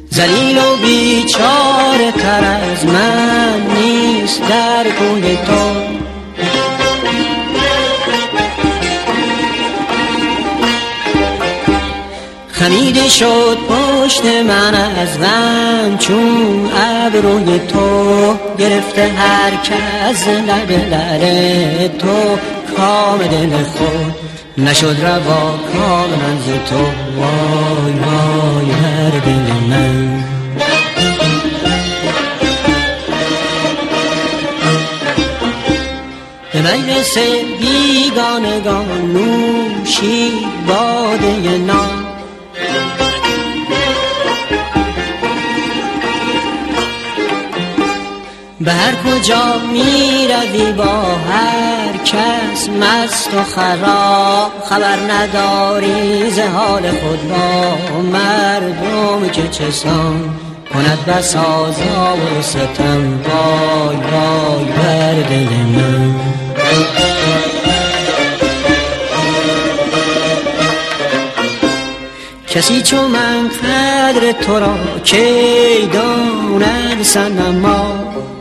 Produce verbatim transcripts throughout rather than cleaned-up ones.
ذلیل و بیچاره تر از من نیست در کوی تو. خمیده شد پشت من از غم چون ابروی تو، گرفته هر کس لب لعل تو، کام دل خود نشد روا کام من ز تو. وای وای هر دل من. به مجلس بیگانگان نوشی باده نام، به هر کجا می روی با هر کس مست و خراب، خبر نداری ز حال خود با مردم که چسان کند بس آزار و ستم. وای وای بر دل من. کسی چو من قدر تو را کی داند صنما،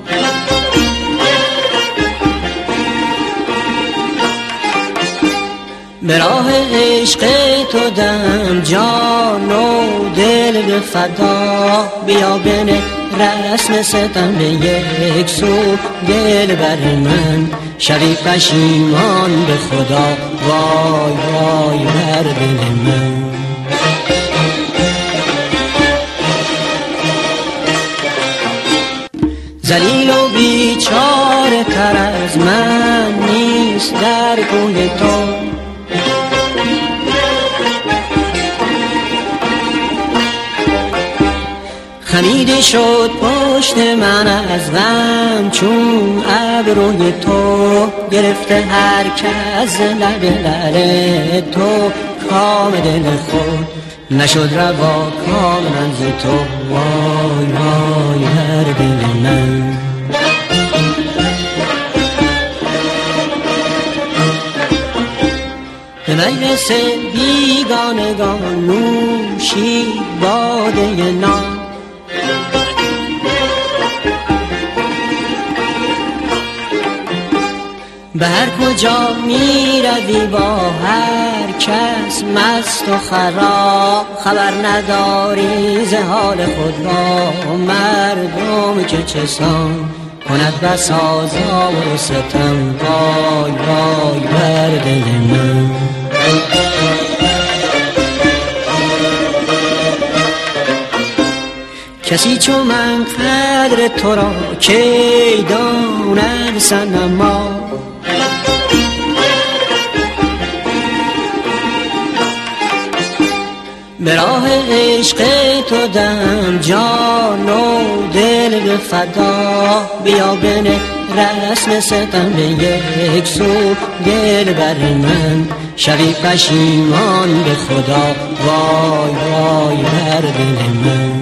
به راه عشق تو دم جان و دل به فدا. بیا بنه رسم ستم به یک سو دل بر من، شوی پشیمان به خدا. وای وای بر دل من. ذلیل و بیچاره تر از من نیست در کوی تو. خمیده شد پشت من از غم چون ابروی تو، گرفته هر کس لب لعل تو، کام دل خود نشد روا کام من ز تو. وای وای هر دل من. به مجلس بیگانگان نوشی باده نام، به هر کجا می روی با هر کس مست و خراب، خبر نداری ز حال خود با مردم که چسان کند بس آزار و ستم. وای وای بر دل من. کسی چو من قدر تو را کی داند صنما، به راه عشق تو دم جان و دل به فدا. بیا بنه رسم ستم به یک سو دل بر من، شوی پشیمان به خدا. وای وای بر دل من.